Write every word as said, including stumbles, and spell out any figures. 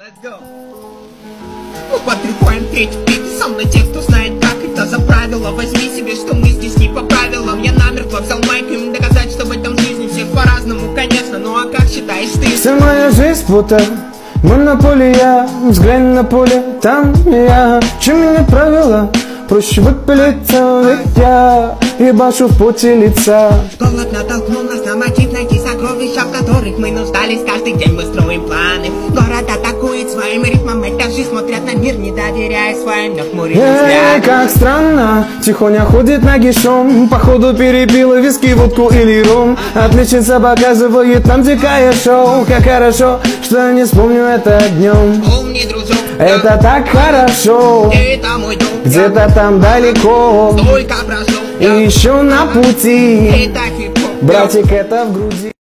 Let's go. Ну, потрепаем третий бит. Со мной те, кто знает как это за правило. Возьми себе, что мы здесь не по правилам. Я намертво взял майк, им доказать, что в этом жизни всех по-разному, конечно. Ну а как считаешь ты? Вся моя жизнь будто монополия. Взглянь на поле, там я. Чем меня правила? Проще выпилиться, ведь я ебашу в поте лица. Голод натолкнул нас на мотив найти сокровища, в которых мы нуждались. Каждый день мы строим планы. Город атакует своим ритмом, этажи смотрят на мир, не доверяя своим нахмуренным взглядам. Эй, как странно, тихоня ходит нагишом. Походу перепила виски, водку или ром. Отличница показывает нам дикое шоу. Как хорошо, что не вспомню это днем. Умный дружок, Это так хорошо, это мой дом. где-то там далеко. Только прошел И еще на пути, это хип-хоп. братик, это в груди.